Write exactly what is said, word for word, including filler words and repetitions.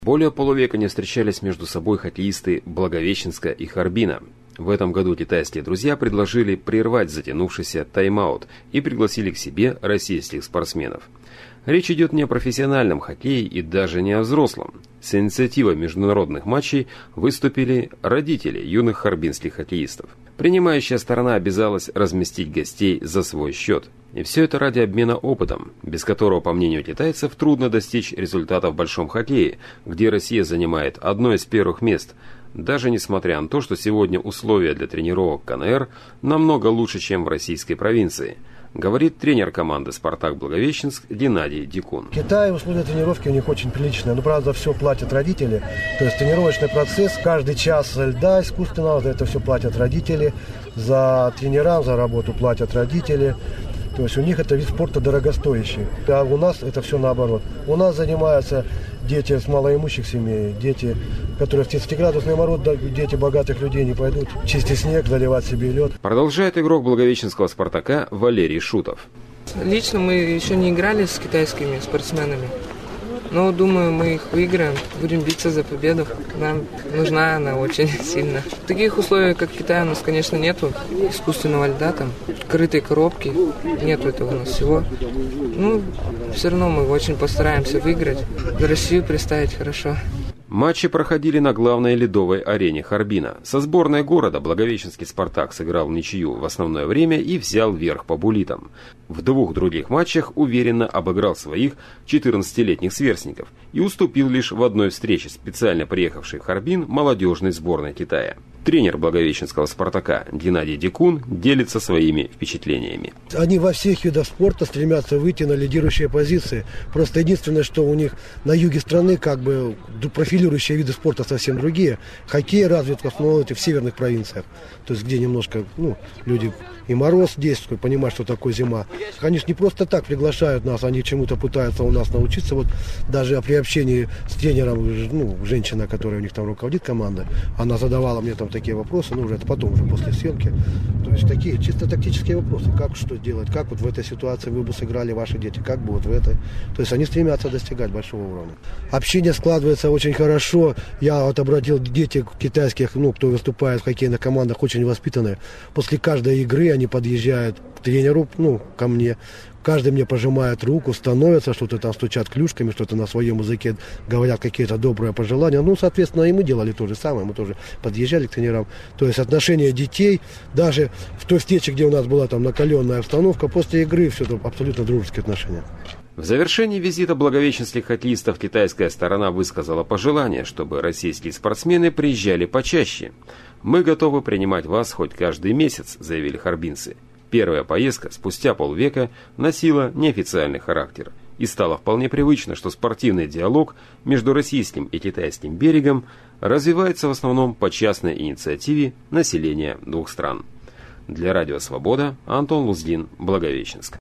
Более полувека не встречались между собой хоккеисты Благовещенска и Харбина. В этом году китайские друзья предложили прервать затянувшийся тайм-аут и пригласили к себе российских спортсменов. Речь идет не о профессиональном хоккее и даже не о взрослом. С инициативой международных матчей выступили родители юных харбинских хоккеистов. Принимающая сторона обязалась разместить гостей за свой счет. И все это ради обмена опытом, без которого, по мнению китайцев, трудно достичь результатов в большом хоккее, где Россия занимает одно из первых мест, даже несмотря на то, что сегодня условия для тренировок ка эн эр намного лучше, чем в российской провинции, говорит тренер команды «Спартак Благовещенск» Геннадий Дикун. В Китае условия тренировки у них очень приличные, но, правда, все платят родители. То есть тренировочный процесс, каждый час льда искусственного, за это все платят родители, за тренерам, за работу платят родители. То есть у них это вид спорта дорогостоящий. А у нас это все наоборот. У нас занимаются дети с малоимущих семей, дети, которые в тридцатиградусный мороз, дети богатых людей не пойдут чистить снег, заливать себе лед. Продолжает игрок благовещенского «Спартака» Валерий Шутов. Лично мы еще не играли с китайскими спортсменами, но думаю, мы их выиграем, будем биться за победу. Нам нужна она очень сильно. Таких условий, как в Китае, у нас, конечно, нету искусственного льда, там, крытой коробки, нету этого у нас всего. Ну, все равно мы очень постараемся выиграть, за Россию представить хорошо. Матчи проходили на главной ледовой арене Харбина. Со сборной города Благовещенский «Спартак» сыграл в ничью в основное время и взял верх по буллитам. В двух других матчах уверенно обыграл своих четырнадцатилетних сверстников и уступил лишь в одной встрече специально приехавшей в Харбин молодежной сборной Китая. Тренер Благовещенского «Спартака» Геннадий Дикун делится своими впечатлениями. Они во всех видах спорта стремятся выйти на лидирующие позиции. Просто единственное, что у них на юге страны как бы профилирующие виды спорта совсем другие. Хоккей развит в основном в северных провинциях. То есть где немножко ну, люди и мороз действует, понимают, что такое зима. Они же не просто так приглашают нас, они чему-то пытаются у нас научиться. Вот даже при общении с тренером, ну, женщина, которая у них там руководит командой, она задавала мне там такие вопросы, ну уже это потом, уже после съемки. То есть такие чисто тактические вопросы. Как что делать, как вот в этой ситуации вы бы сыграли ваши дети, как бы вот в этой. То есть они стремятся достигать большого уровня. Общение складывается очень хорошо. Я вот обратил, дети китайских, ну, кто выступает в хоккейных командах, очень воспитанные. После каждой игры они подъезжают к тренеру, ну, ко мне. Каждый мне пожимает руку, становится, что-то там стучат клюшками, что-то на своем языке говорят какие-то добрые пожелания. Ну, соответственно, и мы делали то же самое, мы тоже подъезжали к тренерам. То есть отношения детей, даже в той встрече, где у нас была там накаленная обстановка, после игры все это абсолютно дружеские отношения. В завершении визита благовещенских хоккеистов китайская сторона высказала пожелание, чтобы российские спортсмены приезжали почаще. «Мы готовы принимать вас хоть каждый месяц», — заявили харбинцы. Первая поездка спустя полвека носила неофициальный характер. И стало вполне привычно, что спортивный диалог между российским и китайским берегом развивается в основном по частной инициативе населения двух стран. Для Радио Свобода Антон Луздин, Благовещенск.